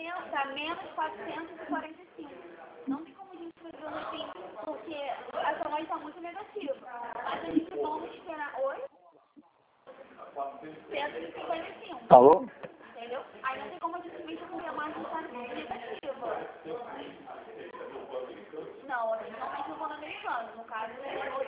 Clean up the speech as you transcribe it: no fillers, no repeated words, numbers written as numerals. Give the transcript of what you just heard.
dá menos 445. Não tem como a gente fazer assim, porque a saúde está muito negativa. Mas a gente vamos esperar 155. Alô? Entendeu? Aí não tem como a gente mexer com a margem está negativa. Não, a gente não mexe no plano americano. No caso,